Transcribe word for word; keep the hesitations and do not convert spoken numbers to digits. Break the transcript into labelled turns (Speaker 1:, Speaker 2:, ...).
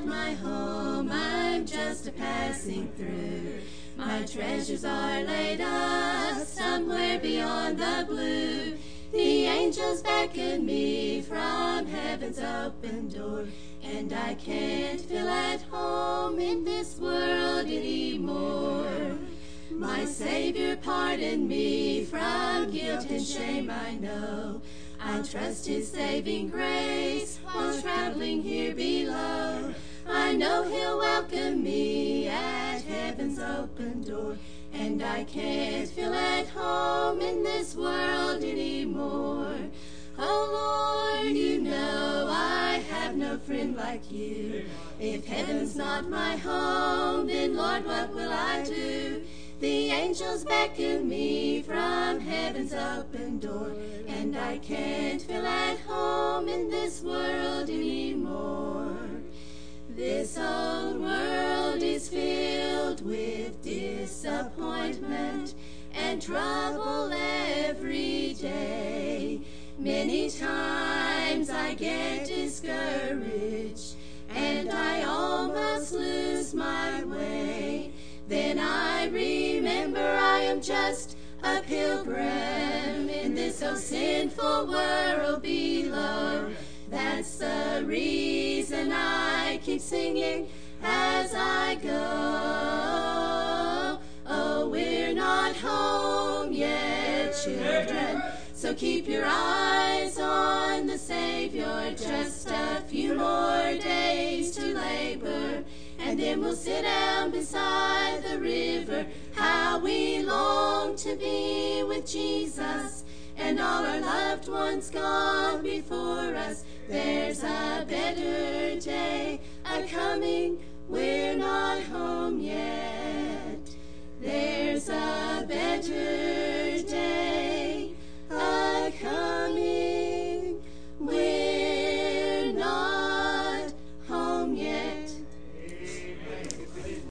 Speaker 1: my home, I'm just a passing through. My treasures are laid up somewhere beyond the blue. The angels beckon me from heaven's open door, and I can't feel at home in this world anymore. My Savior pardoned me from guilt and shame, I know. I trust His saving grace while traveling here below. I know He'll welcome me at heaven's open door, and I can't feel at home in this world anymore. Oh Lord, you know I have no friend like you. If heaven's not my home, then Lord, what will I do? The angels beckon me from heaven's open door, and I can't feel at home in this world anymore. This old world is filled with disappointment and trouble every day. Many times I get discouraged and I almost lose my way. Then I remember I am just a pilgrim in this so sinful world below. That's the reason I keep singing as I go. Oh, we're not home yet, children, so keep your eyes on the Savior. Just a few more days to labor, and then we'll sit down beside the river. How we long to be with Jesus, and all our loved ones gone before us. There's a better day a-coming, we're not home yet. There's a better